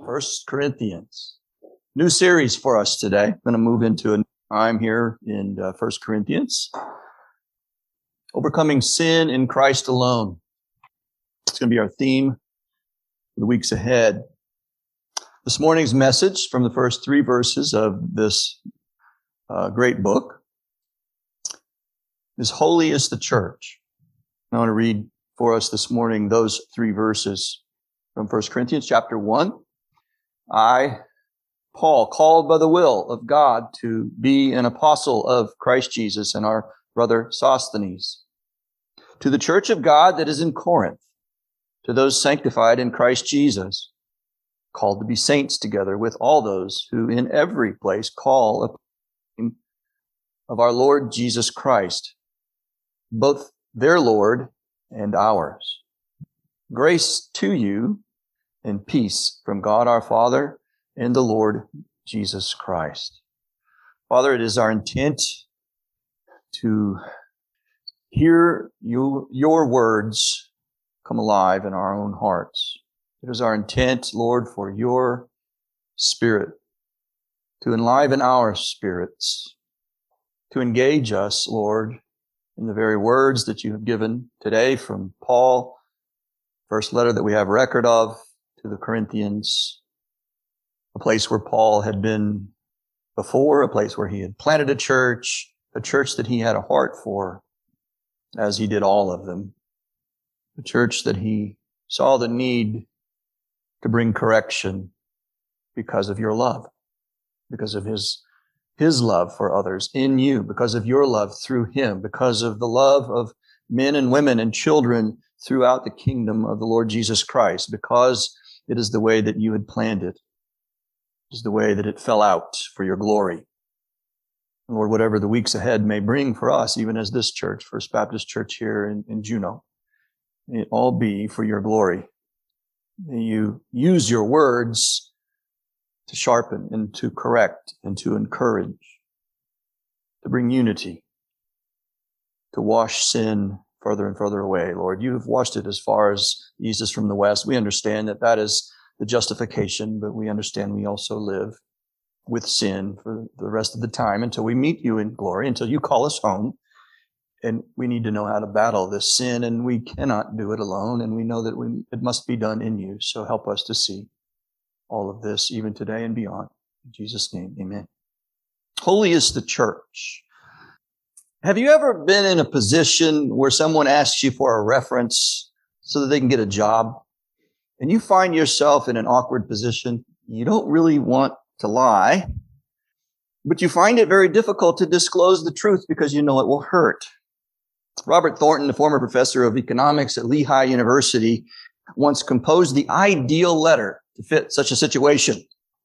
First Corinthians. New series for us today. I'm going to move into a time here in First Corinthians. Overcoming sin in Christ alone. It's going to be our theme for the weeks ahead. This morning's message from the first three verses of this great book is Holy is the Church. I want to read for us this morning those three verses from 1 Corinthians chapter 1. I, Paul, called by the will of God to be an apostle of Christ Jesus, and our brother Sosthenes, to the church of God that is in Corinth, to those sanctified in Christ Jesus, called to be saints together with all those who in every place call upon the name of our Lord Jesus Christ, both their Lord and ours. Grace to you and peace from God our Father and the Lord Jesus Christ. Father, it is our intent to hear your words come alive in our own hearts. It is our intent, Lord, for your Spirit to enliven our spirits, to engage us, Lord, in the very words that you have given today from Paul, first letter that we have record of to the Corinthians, a place where Paul had been before, a place where he had planted a church that he had a heart for, as he did all of them, a church that he saw the need to bring correction because of your love, because of his love for others in you, because of your love through him, because of the love of men and women and children throughout the kingdom of the Lord Jesus Christ, because it is the way that you had planned it. It is the way that it fell out for your glory. And Lord, whatever the weeks ahead may bring for us, even as this church, First Baptist Church here in Juneau, may it all be for your glory. May you use your words to sharpen and to correct and to encourage, to bring unity, to wash sin further and further away. Lord, you have washed it as far as the east is from the west. We understand that that is the justification, but we understand we also live with sin for the rest of the time until we meet you in glory, until you call us home. And we need to know how to battle this sin, and we cannot do it alone. And we know that it must be done in you. So help us to see all of this even today and beyond. In Jesus' name, amen. Holy is the church. Have you ever been in a position where someone asks you for a reference so that they can get a job, and you find yourself in an awkward position? You don't really want to lie, but you find it very difficult to disclose the truth because you know it will hurt. Robert Thornton, the former professor of economics at Lehigh University, once composed the ideal letter to fit such a situation.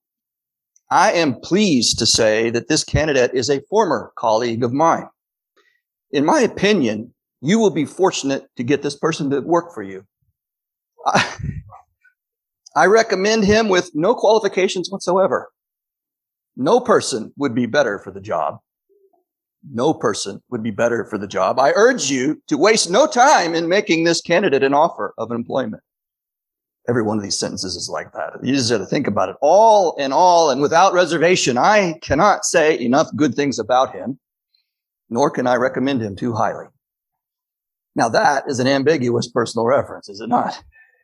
I am pleased to say that this candidate is a former colleague of mine. In my opinion, you will be fortunate to get this person to work for you. I recommend him with no qualifications whatsoever. No person would be better for the job. No person would be better for the job. I urge you to waste no time in making this candidate an offer of employment. Every one of these sentences is like that. You just have to think about it. All and without reservation, I cannot say enough good things about him, nor can I recommend him too highly. Now that is an ambiguous personal reference, is it not?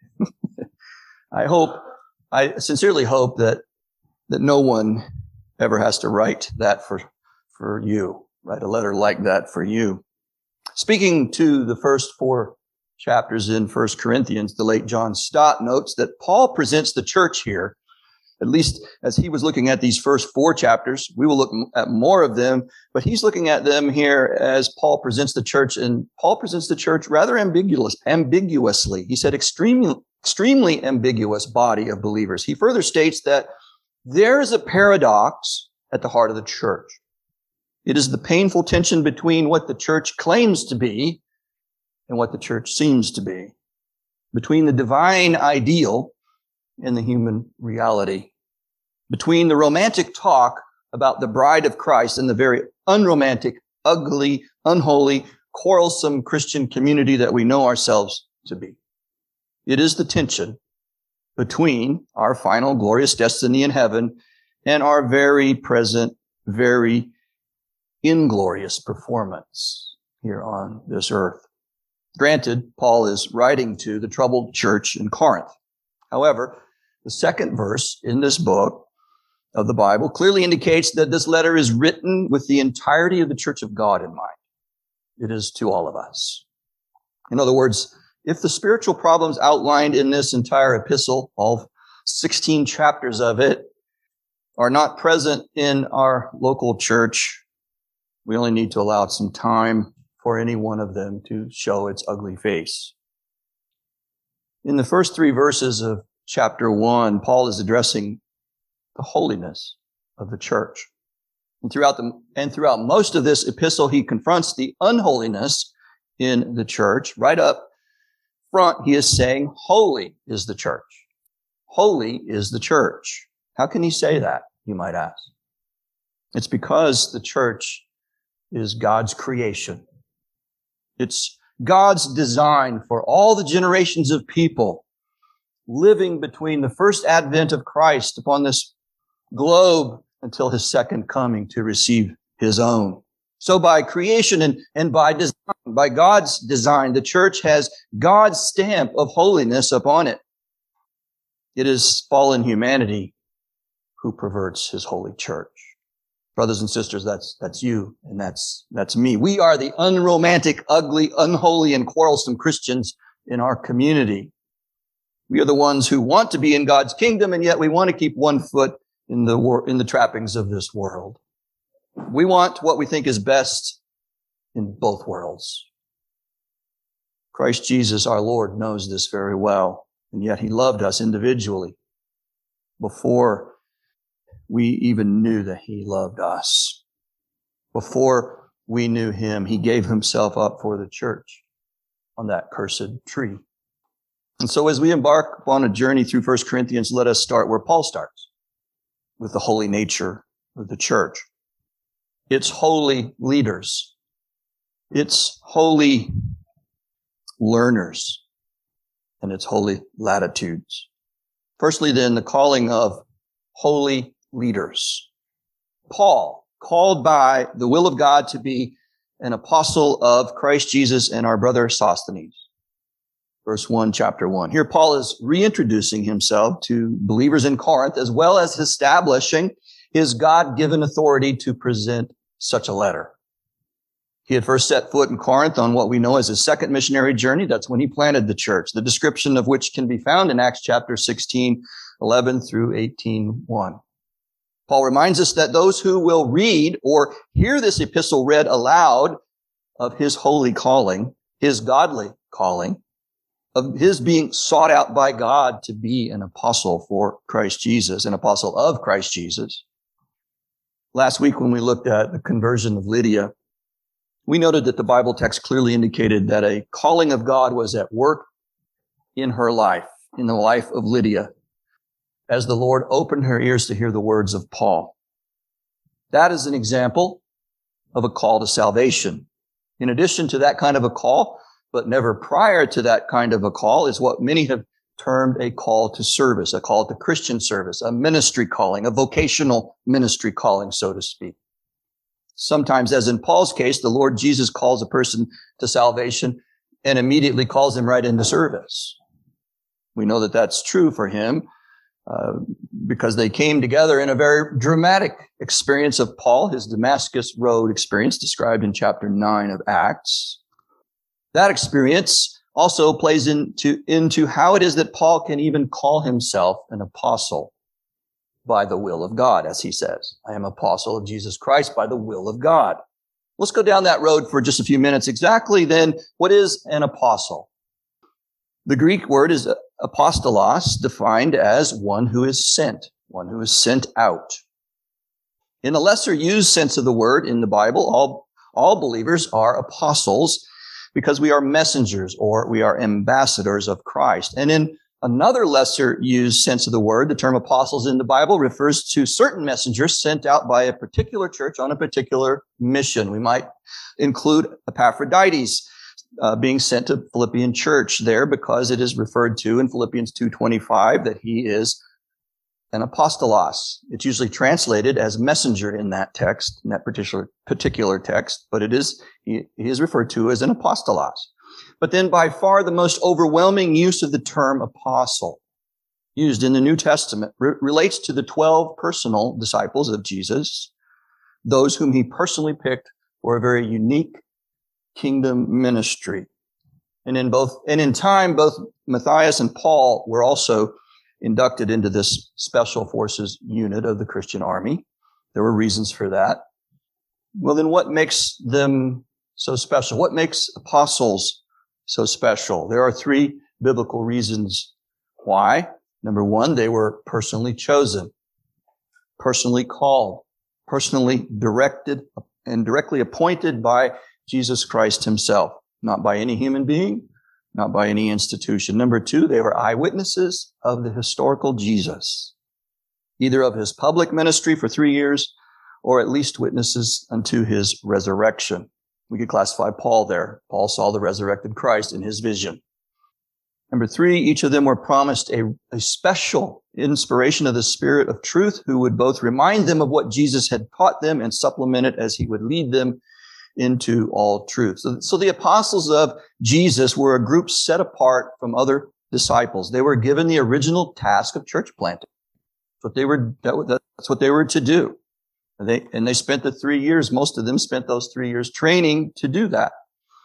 I sincerely hope that no one ever has to write that for you, write a letter like that for you. Speaking to the first four chapters in 1 Corinthians, the late John Stott notes that Paul presents the church here, at least as he was looking at these first four chapters. We will look at more of them, but he's looking at them here as Paul presents the church, and Paul presents the church rather ambiguously. He said extremely ambiguous body of believers. He further states that there is a paradox at the heart of the church. It is the painful tension between what the church claims to be and what the church seems to be, between the divine ideal and the human reality, between the romantic talk about the bride of Christ and the very unromantic, ugly, unholy, quarrelsome Christian community that we know ourselves to be. It is the tension between our final glorious destiny in heaven and our very present, very inglorious performance here on this earth. Granted, Paul is writing to the troubled church in Corinth. However, the second verse in this book of the Bible clearly indicates that this letter is written with the entirety of the church of God in mind. It is to all of us. In other words, if the spiritual problems outlined in this entire epistle, all 16 chapters of it, are not present in our local church, we only need to allow some time for any one of them to show its ugly face. In the first 3 verses of chapter 1, Paul is addressing the holiness of the church. And throughout most of this epistle, he confronts the unholiness in the church. Right up front, he is saying, holy is the church. Holy is the church. How can he say that, you might ask? It's because the church is God's creation. It's God's design for all the generations of people living between the first advent of Christ upon this globe until his second coming to receive his own. So by creation and by design, by God's design, the church has God's stamp of holiness upon it. It is fallen humanity who perverts his holy church. Brothers and sisters, that's you and that's me. We are the unromantic, ugly, unholy, and quarrelsome Christians in our community. We are the ones who want to be in God's kingdom, and yet we want to keep one foot in the trappings of this world. We want what we think is best in both worlds. Christ Jesus, our Lord, knows this very well, and yet he loved us individually before we even knew that he loved us. Before we knew him, he gave himself up for the church on that cursed tree. And so as we embark upon a journey through 1 Corinthians, let us start where Paul starts, with the holy nature of the church. Its holy leaders, its holy learners, and its holy latitudes. Firstly, then, the calling of holy leaders. Paul, called by the will of God to be an apostle of Christ Jesus and our brother Sosthenes. Verse 1, chapter 1. Here Paul is reintroducing himself to believers in Corinth, as well as establishing his God-given authority to present such a letter. He had first set foot in Corinth on what we know as his second missionary journey. That's when he planted the church, the description of which can be found in Acts chapter 16, 11 through 18, 1. Paul reminds us that those who will read or hear this epistle read aloud of his holy calling, his godly calling, of his being sought out by God to be an apostle for Christ Jesus, an apostle of Christ Jesus. Last week when we looked at the conversion of Lydia, we noted that the Bible text clearly indicated that a calling of God was at work in her life, in the life of Lydia, as the Lord opened her ears to hear the words of Paul. That is an example of a call to salvation. In addition to that kind of a call, but never prior to that kind of a call, is what many have termed a call to service, a call to Christian service, a ministry calling, a vocational ministry calling, so to speak. Sometimes, as in Paul's case, the Lord Jesus calls a person to salvation and immediately calls him right into service. We know that that's true for him because they came together in a very dramatic experience of Paul, his Damascus Road experience described in chapter 9 of Acts. That experience also plays into how it is that Paul can even call himself an apostle by the will of God, as he says. I am apostle of Jesus Christ by the will of God. Let's go down that road for just a few minutes. Exactly then, what is an apostle? The Greek word is apostolos, defined as one who is sent out. In a lesser used sense of the word in the Bible, all believers are apostles, because we are messengers or we are ambassadors of Christ. And in another lesser used sense of the word, the term apostles in the Bible refers to certain messengers sent out by a particular church on a particular mission. We might include Epaphroditus, being sent to Philippian church there because it is referred to in Philippians 2:25 that he is an apostolos. It's usually translated as messenger in that text, in that particular text, but he is referred to as an apostolos. But then by far the most overwhelming use of the term apostle used in the New Testament relates to the 12 personal disciples of Jesus, those whom he personally picked for a very unique kingdom ministry. And in time, both Matthias and Paul were also inducted into this special forces unit of the Christian army. There were reasons for that. Well, then what makes them so special? What makes apostles so special? There are 3 biblical reasons why. Number 1, they were personally chosen, personally called, personally directed, and directly appointed by Jesus Christ himself, not by any human being, not by any institution. Number 2, they were eyewitnesses of the historical Jesus, either of his public ministry for 3 years or at least witnesses unto his resurrection. We could classify Paul there. Paul saw the resurrected Christ in his vision. Number 3, each of them were promised a special inspiration of the Spirit of truth who would both remind them of what Jesus had taught them and supplement it as he would lead them into all truth. So the apostles of Jesus were a group set apart from other disciples. They were given the original task of church planting. That's what they were to do. And they spent the 3 years, most of them spent those 3 years training to do that.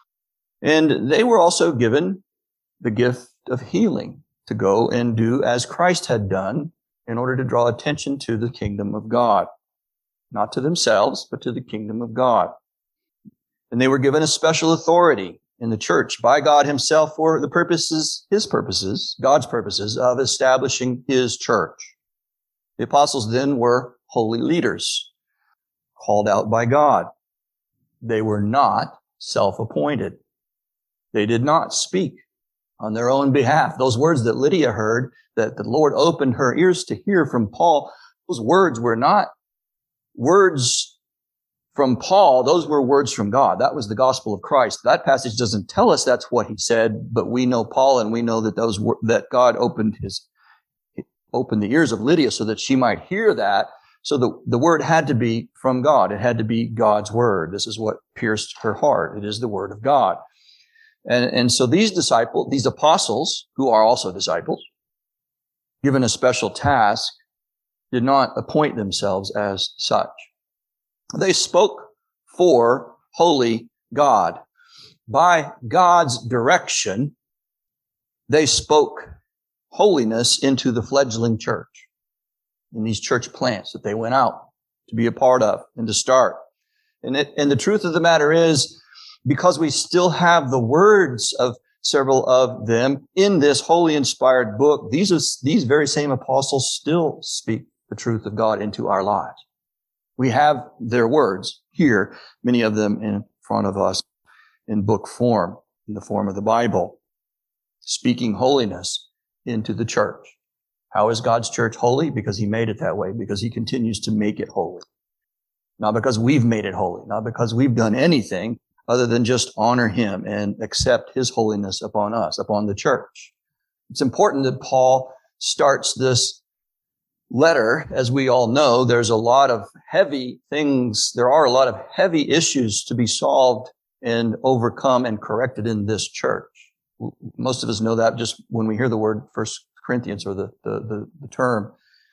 And they were also given the gift of healing to go and do as Christ had done in order to draw attention to the kingdom of God. Not to themselves, but to the kingdom of God. And they were given a special authority in the church by God himself for the purposes, God's purposes of establishing his church. The apostles then were holy leaders, called out by God. They were not self-appointed. They did not speak on their own behalf. Those words that Lydia heard, that the Lord opened her ears to hear from Paul, those words were not words from Paul. Those were words from God. That was the gospel of Christ. That passage doesn't tell us that's what he said, but we know Paul and we know that that God opened the ears of Lydia so that she might hear that. So the word had to be from God. It had to be God's word. This is what pierced her heart. It is the word of God. And so these apostles, who are also disciples, given a special task, did not appoint themselves as such. They spoke for holy God. By God's direction, they spoke holiness into the fledgling church, in these church plants that they went out to be a part of and to start. And the truth of the matter is, because we still have the words of several of them in this holy inspired book, these very same apostles still speak the truth of God into our lives. We have their words here, many of them in front of us in book form, in the form of the Bible, speaking holiness into the church. How is God's church holy? Because he made it that way, because he continues to make it holy. Not because we've made it holy, not because we've done anything other than just honor him and accept his holiness upon us, upon the church. It's important that Paul starts this letter. As we all know, there's a lot of heavy things. There are a lot of heavy issues to be solved and overcome and corrected in this church. Most of us know that just when we hear the word 1 Corinthians or the term.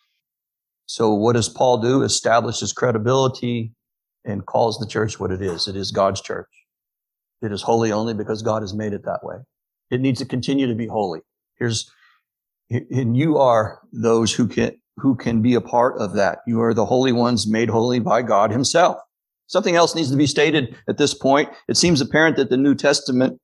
So what does Paul do? Establish his credibility and calls the church what it is. It is God's church. It is holy only because God has made it that way. It needs to continue to be holy. And you are those who can be a part of that. You are the holy ones made holy by God himself. Something else needs to be stated at this point. It seems apparent that in the New Testament,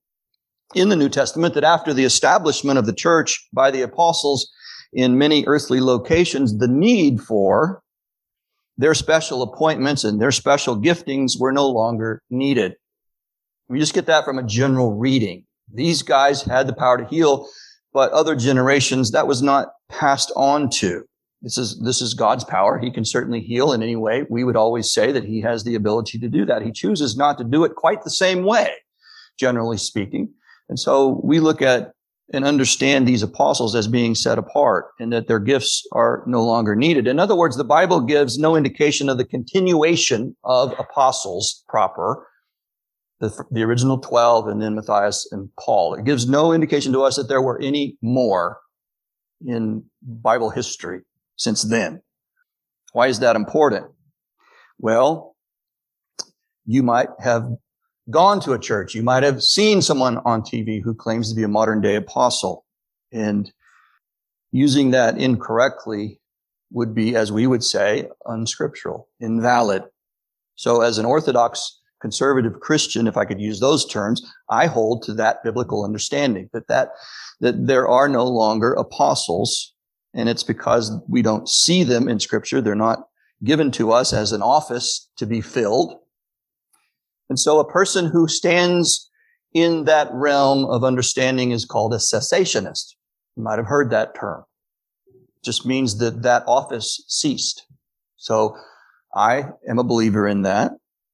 that after the establishment of the church by the apostles in many earthly locations, the need for their special appointments and their special giftings were no longer needed. We just get that from a general reading. These guys had the power to heal, but other generations, that was not passed on to. This is God's power. He can certainly heal in any way. We would always say that he has the ability to do that. He chooses not to do it quite the same way. generally speaking. And so we look at and understand these apostles as being set apart and that their gifts are no longer needed. In other words, the Bible gives no indication of the continuation of apostles proper, the original 12 and then Matthias and Paul. It gives no indication to us that there were any more in Bible history since then. Why is that important? Well, you might have gone to a church. You might have seen someone on TV who claims to be a modern day apostle, and using that incorrectly would be, as we would say, unscriptural, invalid. So as an Orthodox conservative Christian, if I could use those terms, I hold to that biblical understanding that there are no longer apostles, and it's because we don't see them in Scripture. They're not given to us as an office to be filled. And so a person who stands in that realm of understanding is called a cessationist. You might have heard that term. It just means that that office ceased. So I am a believer in that.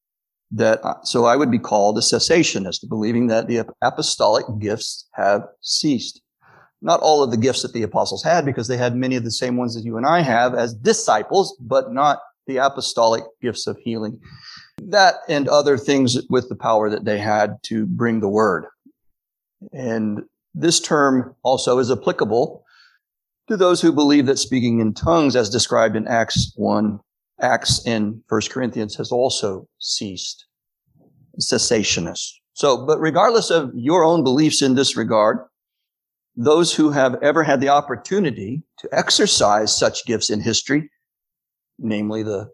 So I would be called a cessationist, believing that the apostolic gifts have ceased. Not all of the gifts that the apostles had, because they had many of the same ones that you and I have as disciples, but not the apostolic gifts of healing. That and other things with the power that they had to bring the word. And this term also is applicable to those who believe that speaking in tongues, as described in Acts and 1 Corinthians, has also ceased. Cessationists. But regardless of your own beliefs in this regard, those who have ever had the opportunity to exercise such gifts in history, namely the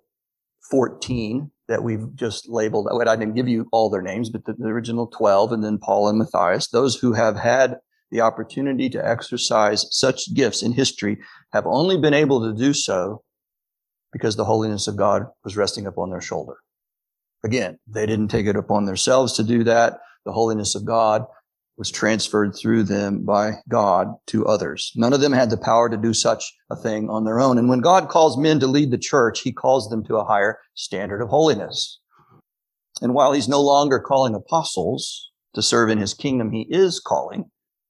14 that we've just labeled. I didn't give you all their names, but the original 12 and then Paul and Matthias, those who have had the opportunity to exercise such gifts in history have only been able to do so because the holiness of God was resting upon their shoulder. Again, they didn't take it upon themselves to do that. The holiness of God was transferred through them by God to others. None of them had the power to do such a thing on their own. And when God calls men to lead the church, he calls them to a higher standard of holiness. And while he's no longer calling apostles to serve in his kingdom, he is calling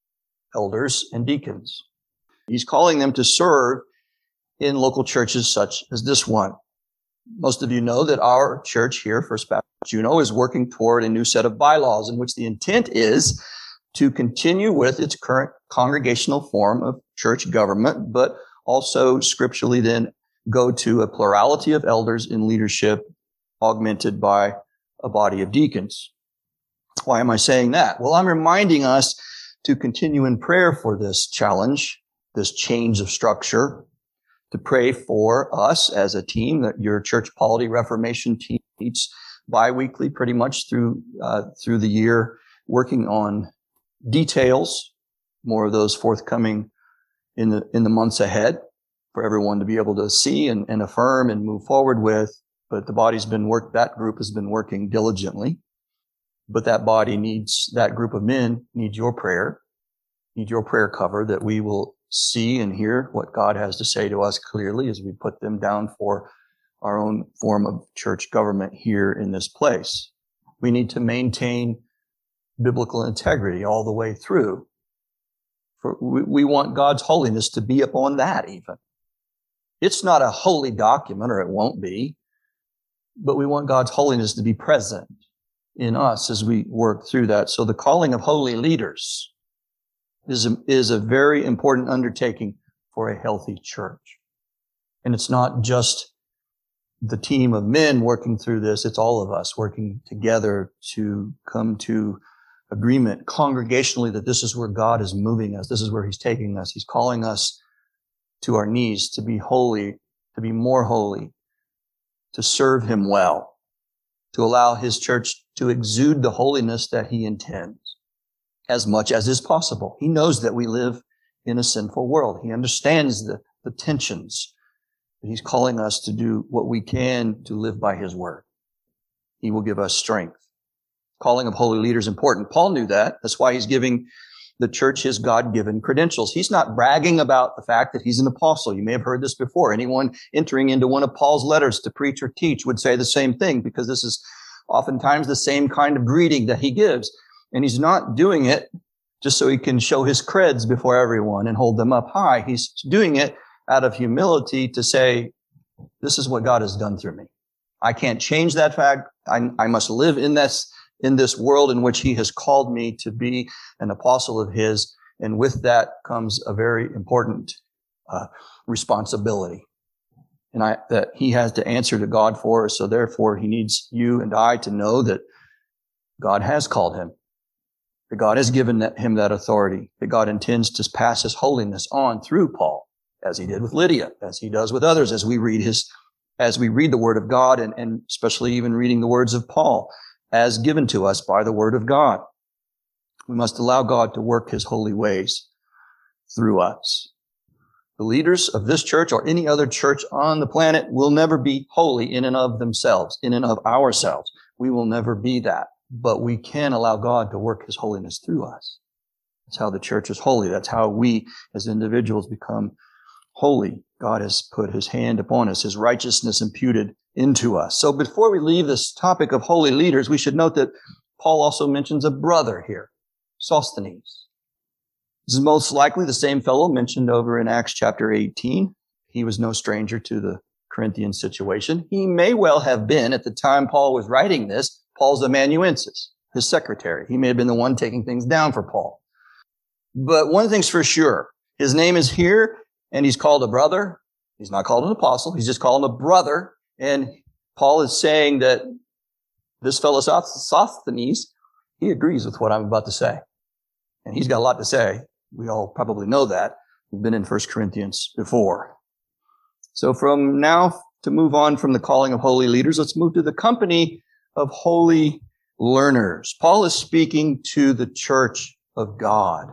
elders and deacons. He's calling them to serve in local churches such as this one. Most of you know that our church here, First Baptist Juneau, is working toward a new set of bylaws in which the intent is to continue with its current congregational form of church government, but also scripturally then go to a plurality of elders in leadership augmented by a body of deacons. Why am I saying that? Well, I'm reminding us to continue in prayer for this challenge, this change of structure, to pray for us as a team. That your Church Polity Reformation team meets bi-weekly pretty much through the year, working on details, more of those forthcoming in the months ahead for everyone to be able to see and affirm and move forward with. But that group has been working diligently. But that group of men needs your prayer cover, that we will see and hear what God has to say to us clearly as we put them down for our own form of church government here in this place. We need to maintain biblical integrity all the way through. For we want God's holiness to be upon that even. It's not a holy document, or it won't be, but we want God's holiness to be present in us as we work through that. So the calling of holy leaders is a very important undertaking for a healthy church. And it's not just the team of men working through this, it's all of us working together to come to agreement congregationally that this is where God is moving us. This is where he's taking us. He's calling us to our knees to be holy, to be more holy, to serve him well, to allow his church to exude the holiness that he intends as much as is possible. He knows that we live in a sinful world. He understands the tensions. But he's calling us to do what we can to live by his word. He will give us strength. Calling of holy leaders is important. Paul knew that. That's why he's giving the church his God-given credentials. He's not bragging about the fact that he's an apostle. You may have heard this before. Anyone entering into one of Paul's letters to preach or teach would say the same thing, because this is oftentimes the same kind of greeting that he gives. And he's not doing it just so he can show his creds before everyone and hold them up high. He's doing it out of humility to say, this is what God has done through me. I can't change that fact. I must live in this world in which he has called me to be an apostle of his. And with that comes a very important responsibility. And that he has to answer to God for. So therefore, he needs you and I to know that God has called him, that God has given him that authority, that God intends to pass his holiness on through Paul, as he did with Lydia, as he does with others, as we read the word of God, and especially even reading the words of Paul as given to us by the word of God. We must allow God to work his holy ways through us. The leaders of this church or any other church on the planet will never be holy in and of themselves, in and of ourselves. We will never be that, but we can allow God to work his holiness through us. That's how the church is holy. That's how we as individuals become holy. God has put his hand upon us, his righteousness imputed into us. So before we leave this topic of holy leaders, we should note that Paul also mentions a brother here, Sosthenes. This is most likely the same fellow mentioned over in Acts chapter 18. He was no stranger to the Corinthian situation. He may well have been, at the time Paul was writing this, Paul's amanuensis, his secretary. He may have been the one taking things down for Paul. But one thing's for sure, his name is here, and he's called a brother. He's not called an apostle. He's just called him a brother. And Paul is saying that this fellow Sosthenes, he agrees with what I'm about to say. And he's got a lot to say. We all probably know that. We've been in 1 Corinthians before. So from now to move on from the calling of holy leaders, let's move to the company of holy learners. Paul is speaking to the church of God.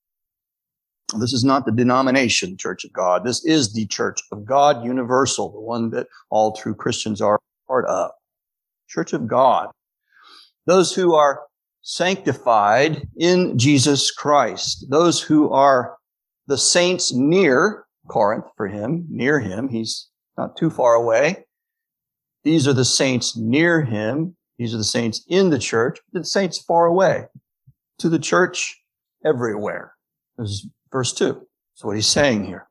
This is not the denomination Church of God. This is the Church of God, universal, the one that all true Christians are part of. Church of God. Those who are sanctified in Jesus Christ. Those who are the saints near Corinth for him, near him. He's not too far away. These are the saints near him. These are the saints in the church. The saints far away. To the church everywhere. This is verse 2. That's what he's saying here.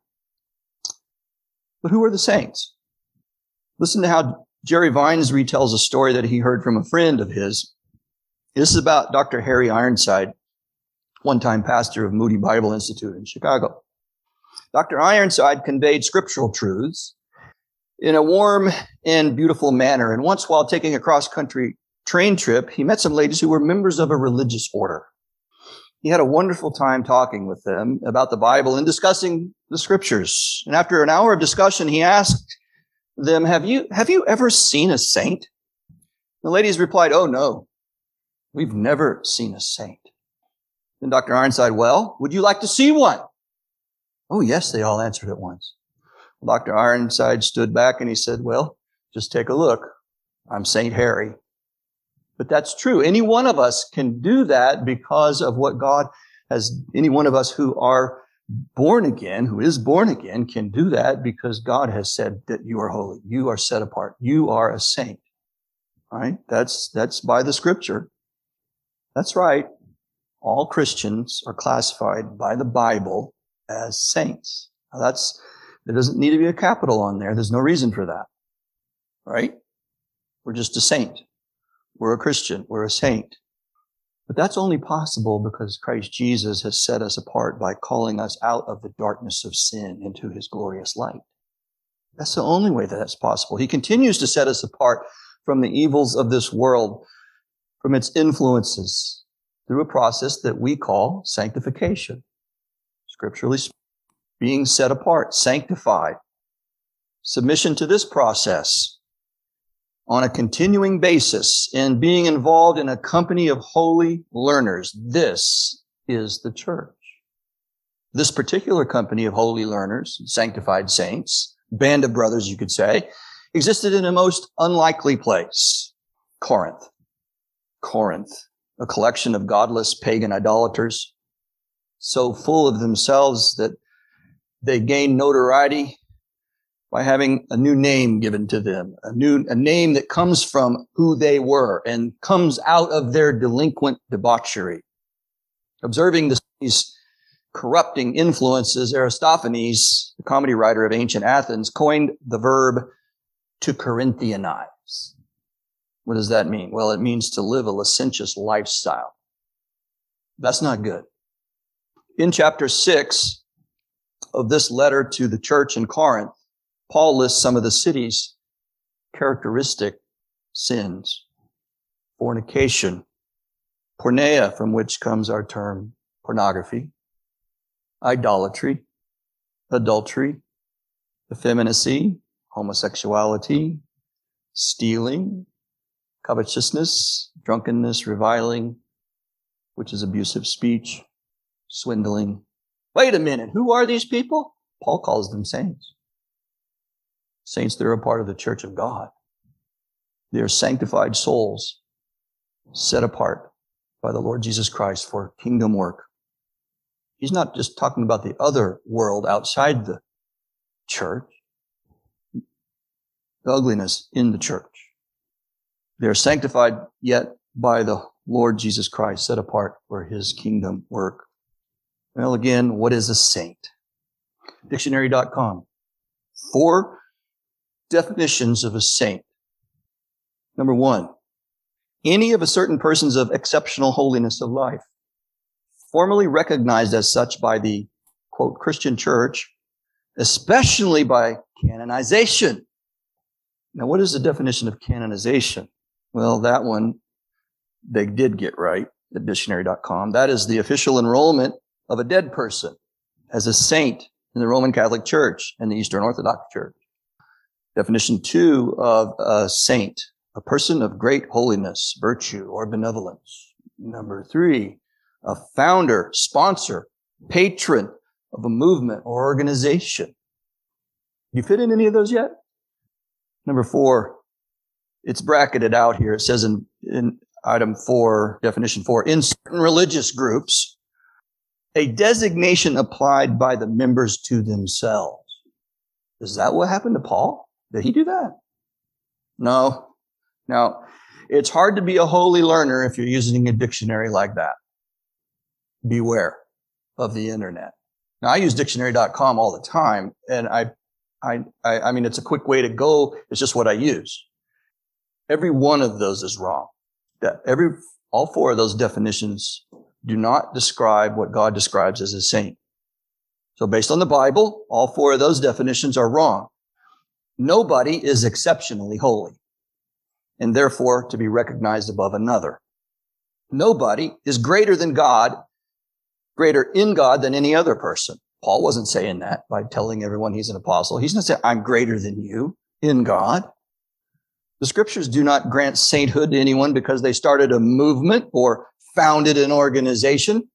But who are the saints? Listen to how Jerry Vines retells a story that he heard from a friend of his. This is about Dr. Harry Ironside, one-time pastor of Moody Bible Institute in Chicago. Dr. Ironside conveyed scriptural truths in a warm and beautiful manner. And once while taking a cross-country train trip, he met some ladies who were members of a religious order. He had a wonderful time talking with them about the Bible and discussing the scriptures. And after an hour of discussion, he asked them, have you ever seen a saint? The ladies replied, oh, no, we've never seen a saint. Then Dr. Ironside, well, would you like to see one? Oh, yes, they all answered at once. Dr. Ironside stood back and he said, well, just take a look. I'm Saint Harry. But that's true. Any one of us can do that because of what God has. Any one of us who are born again, who is born again, can do that because God has said that you are holy. You are set apart. You are a saint. All right? That's by the scripture. That's right. All Christians are classified by the Bible as saints. Now there doesn't need to be a capital on there. There's no reason for that. Right? We're just a saint. We're a Christian. We're a saint. But that's only possible because Christ Jesus has set us apart by calling us out of the darkness of sin into his glorious light. That's the only way that that's possible. He continues to set us apart from the evils of this world, from its influences, through a process that we call sanctification. Scripturally being set apart, sanctified. Submission to this process on a continuing basis and being involved in a company of holy learners. This is the church. This particular company of holy learners, sanctified saints, band of brothers, you could say, existed in a most unlikely place, Corinth. Corinth, a collection of godless pagan idolaters, so full of themselves that they gained notoriety by having a new name given to them, a name that comes from who they were and comes out of their delinquent debauchery. Observing these corrupting influences, Aristophanes, the comedy writer of ancient Athens, coined the verb to Corinthianize. What does that mean? Well, it means to live a licentious lifestyle. That's not good. In chapter 6 of this letter to the church in Corinth, Paul lists some of the city's characteristic sins. Fornication, porneia, from which comes our term pornography, idolatry, adultery, effeminacy, homosexuality, stealing, covetousness, drunkenness, reviling, which is abusive speech, swindling. Wait a minute, who are these people? Paul calls them saints. Saints that are a part of the church of God. They are sanctified souls set apart by the Lord Jesus Christ for kingdom work. He's not just talking about the other world outside the church, the ugliness in the church. They are sanctified yet by the Lord Jesus Christ, set apart for his kingdom work. Well, again, what is a saint? Dictionary.com. 4 definitions of a saint. Number 1, any of a certain persons of exceptional holiness of life, formally recognized as such by the, quote, Christian church, especially by canonization. Now, what is the definition of canonization? Well, that one they did get right at dictionary.com. That is the official enrollment of a dead person as a saint in the Roman Catholic Church and the Eastern Orthodox Church. Definition 2 of a saint, a person of great holiness, virtue, or benevolence. Number 3, a founder, sponsor, patron of a movement or organization. You fit in any of those yet? Number 4, it's bracketed out here. It says in item 4, definition 4, in certain religious groups, a designation applied by the members to themselves. Is that what happened to Paul? Did he do that? No. Now, it's hard to be a holy learner if you're using a dictionary like that. Beware of the internet. Now, I use dictionary.com all the time, and I mean, it's a quick way to go. It's just what I use. Every one of those is wrong. All 4 of those definitions do not describe what God describes as a saint. So based on the Bible, all 4 of those definitions are wrong. Nobody is exceptionally holy, and therefore to be recognized above another. Nobody is greater than God, greater in God than any other person. Paul wasn't saying that by telling everyone he's an apostle. He's not saying, I'm greater than you in God. The scriptures do not grant sainthood to anyone because they started a movement or founded an organization.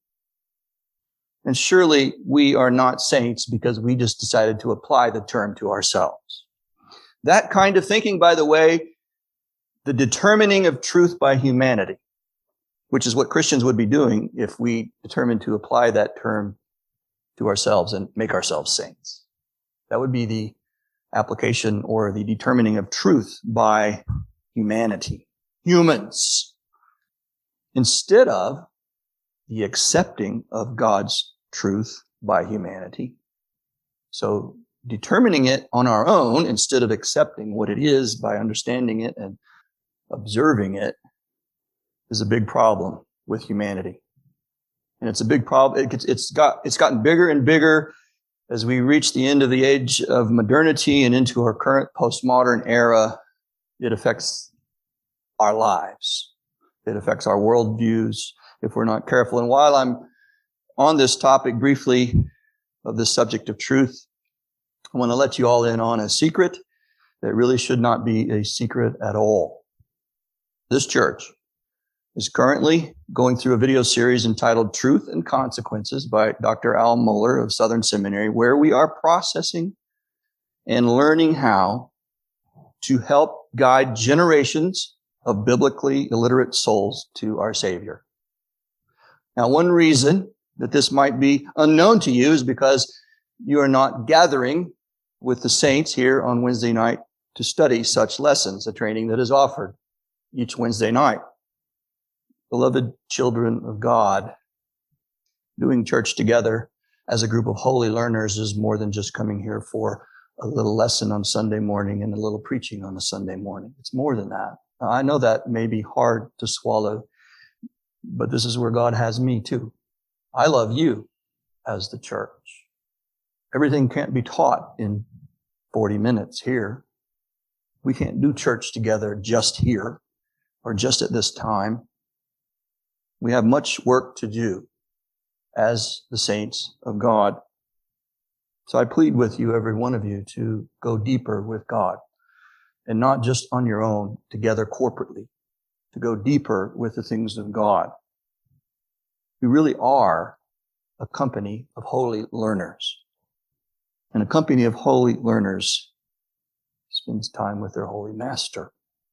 And surely we are not saints because we just decided to apply the term to ourselves. That kind of thinking, by the way, the determining of truth by humanity, which is what Christians would be doing if we determined to apply that term to ourselves and make ourselves saints. That would be the application or the determining of truth by humanity, humans, instead of the accepting of God's truth by humanity. So determining it on our own instead of accepting what it is by understanding it and observing it is a big problem with humanity. And it's a big problem. It's gotten bigger and bigger as we reach the end of the age of modernity and into our current postmodern era. It affects our lives. It affects our worldviews if we're not careful. And while I'm on this topic briefly of this subject of truth, I want to let you all in on a secret that really should not be a secret at all. This church is currently going through a video series entitled Truth and Consequences by Dr. Al Mohler of Southern Seminary, where we are processing and learning how to help guide generations of biblically illiterate souls to our Savior. Now, one reason that this might be unknown to you is because you are not gathering with the saints here on Wednesday night to study such lessons, a training that is offered each Wednesday night. Beloved children of God, doing church together as a group of holy learners is more than just coming here for a little lesson on Sunday morning and a little preaching on a Sunday morning. It's more than that. Now, I know that may be hard to swallow, but this is where God has me too. I love you as the church. Everything can't be taught in 40 minutes here. We can't do church together just here or just at this time. We have much work to do as the saints of God. So I plead with you, every one of you, to go deeper with God, and not just on your own, together corporately, to go deeper with the things of God. We really are a company of holy learners. And a company of holy learners spends time with their holy master.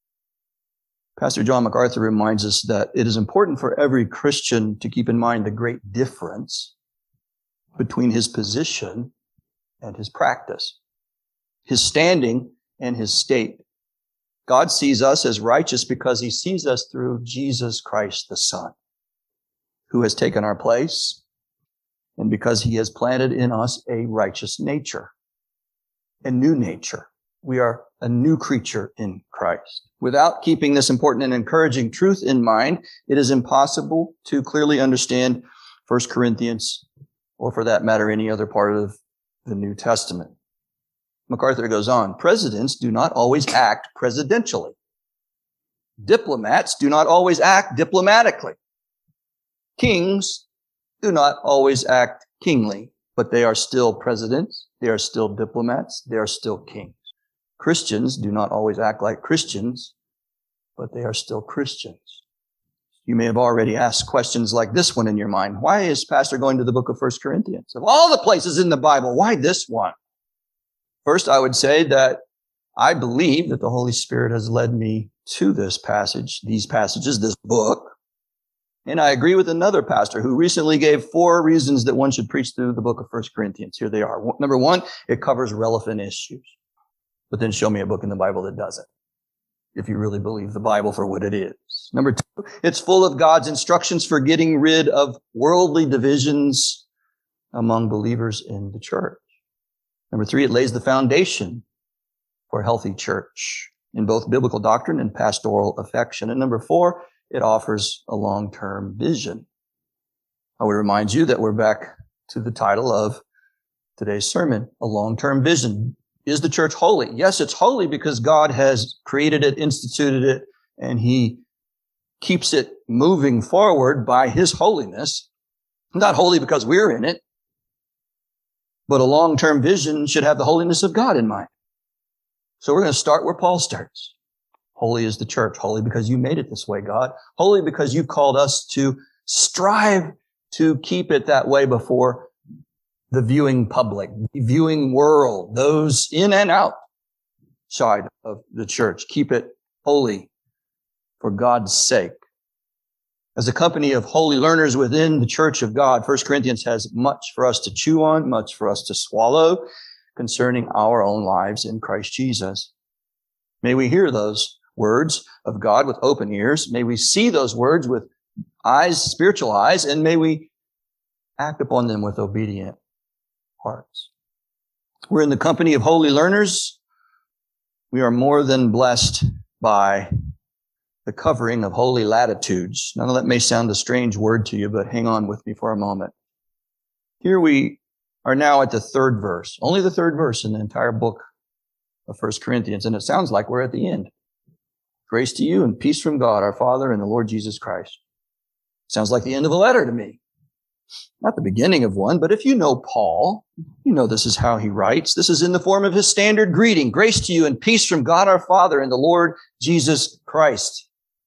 Pastor John MacArthur reminds us that it is important for every Christian to keep in mind the great difference between his position and his practice, his standing and his state. God sees us as righteous because he sees us through Jesus Christ the Son, who has taken our place, and because he has planted in us a righteous nature, a new nature. We are a new creature in Christ. Without keeping this important and encouraging truth in mind, it is impossible to clearly understand 1 Corinthians, or for that matter, any other part of the New Testament. MacArthur goes on, presidents do not always act presidentially. Diplomats do not always act diplomatically. Kings do not always act kingly, but they are still presidents, they are still diplomats, they are still kings. Christians do not always act like Christians, but they are still Christians. You may have already asked questions like this one in your mind. Why is Pastor going to the book of 1 Corinthians? Of all the places in the Bible, why this one? First, I would say that I believe that the Holy Spirit has led me to this passage, these passages, this book. And I agree with another pastor who recently gave 4 reasons that one should preach through the book of 1 Corinthians. Here they are. Number 1, it covers relevant issues. But then show me a book in the Bible that doesn't, if you really believe the Bible for what it is. Number 2, it's full of God's instructions for getting rid of worldly divisions among believers in the church. Number 3, it lays the foundation for a healthy church in both biblical doctrine and pastoral affection. And number 4, it offers a long-term vision. I would remind you that we're back to the title of today's sermon, a long-term vision. Is the church holy? Yes, it's holy because God has created it, instituted it, and he keeps it moving forward by his holiness. Not holy because we're in it, but a long-term vision should have the holiness of God in mind. So we're going to start where Paul starts. Holy is the church. Holy because you made it this way, God. Holy because you called us to strive to keep it that way before the viewing public, the viewing world, those in and out side of the church. Keep it holy for God's sake. As a company of holy learners within the church of God, 1 Corinthians has much for us to chew on, much for us to swallow concerning our own lives in Christ Jesus. May we hear those words of God with open ears. May we see those words with eyes, spiritual eyes, and may we act upon them with obedient hearts. We're in the company of holy learners. We are more than blessed by the covering of holy latitudes. Now that may sound a strange word to you, but hang on with me for a moment. Here we are now at the 3rd verse, only the 3rd verse in the entire book of 1 Corinthians, and it sounds like we're at the end. Grace to you and peace from God, our Father, and the Lord Jesus Christ. Sounds like the end of a letter to me. Not the beginning of one, but if you know Paul, you know this is how he writes. This is in the form of his standard greeting. Grace to you and peace from God our Father and the Lord Jesus Christ.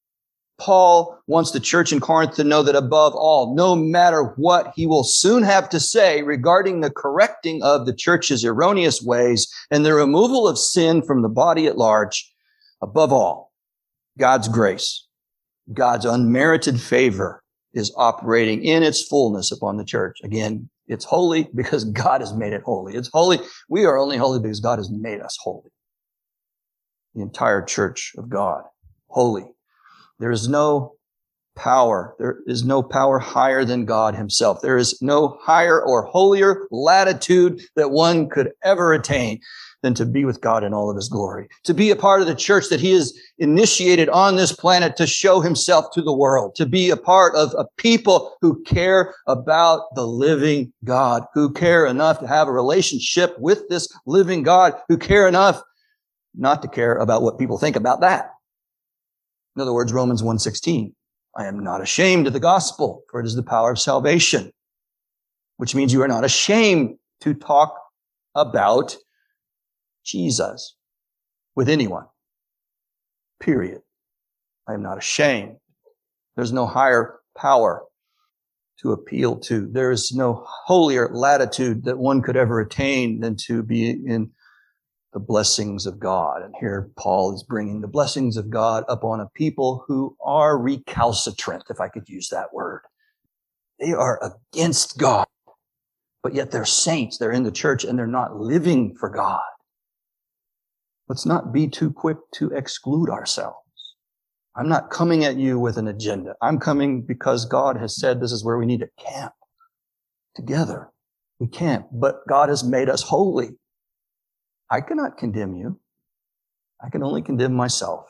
Paul wants the church in Corinth to know that above all, no matter what he will soon have to say regarding the correcting of the church's erroneous ways and the removal of sin from the body at large, above all, God's grace, God's unmerited favor is operating in its fullness upon the church. Again, It's holy because God has made it holy. It's holy. We are only holy because God has made us holy. The entire church of God, holy. There is no power. There is no power higher than God himself. There is no higher or holier latitude that one could ever attain than to be with God in all of his glory. To be a part of the church that he has initiated on this planet to show himself to the world. To be a part of a people who care about the living God, who care enough to have a relationship with this living God, who care enough not to care about what people think about that. In other words, Romans 1:16. I am not ashamed of the gospel, for it is the power of salvation, which means you are not ashamed to talk about Jesus with anyone. Period. I am not ashamed. There's no higher power to appeal to. There is no holier latitude that one could ever attain than to be in the blessings of God. And here Paul is bringing the blessings of God upon a people who are recalcitrant, if I could use that word. They are against God, but yet they're saints. They're in the church and they're not living for God. Let's not be too quick to exclude ourselves. I'm not coming at you with an agenda. I'm coming because God has said this is where we need to camp together. We camp, but God has made us holy. I cannot condemn you. I can only condemn myself.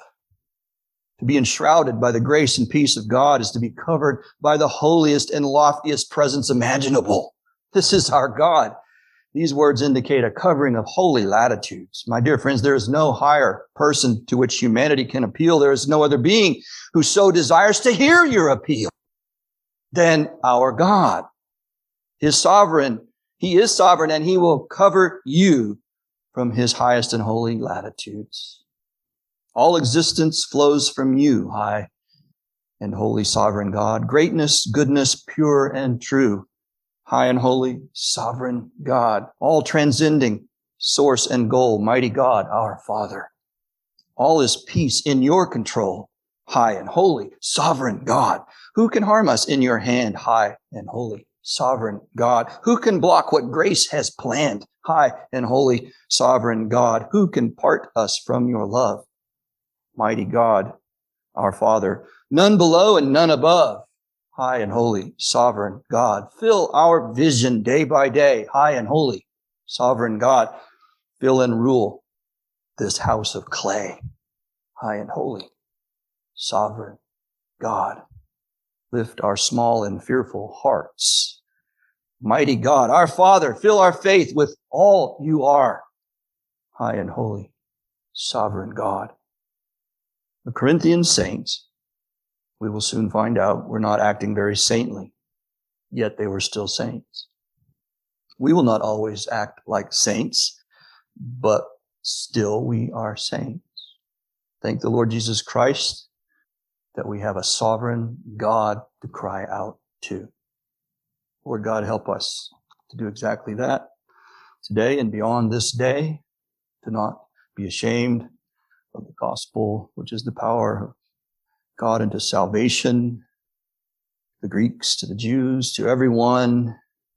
To be enshrouded by the grace and peace of God is to be covered by the holiest and loftiest presence imaginable. This is our God. These words indicate a covering of holy latitudes. My dear friends, there is no higher person to which humanity can appeal. There is no other being who so desires to hear your appeal than our God. He is sovereign, and he will cover you from his highest and holy latitudes. All existence flows from you, high and holy sovereign God. Greatness, goodness, pure and true. High and holy, sovereign God, all transcending, source and goal, mighty God, our Father. All is peace in your control, high and holy, sovereign God. Who can harm us in your hand, high and holy, sovereign God? Who can block what grace has planned, high and holy, sovereign God? Who can part us from your love, mighty God, our Father? None below and none above. High and holy, sovereign God. Fill our vision day by day. High and holy, sovereign God. Fill and rule this house of clay. High and holy, sovereign God. Lift our small and fearful hearts. Mighty God, our Father, fill our faith with all you are. High and holy, sovereign God. The Corinthian saints, we will soon find out, were not acting very saintly, yet they were still saints. We will not always act like saints, but still we are saints. Thank the Lord Jesus Christ that we have a sovereign God to cry out to. Lord God, help us to do exactly that today and beyond this day, to not be ashamed of the gospel, which is the power of God unto salvation, the Greeks to the Jews, to everyone.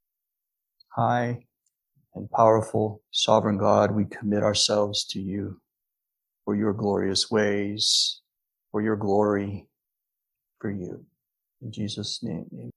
High and powerful, sovereign God, we commit ourselves to you for your glorious ways, for your glory, for you. In Jesus' name, amen.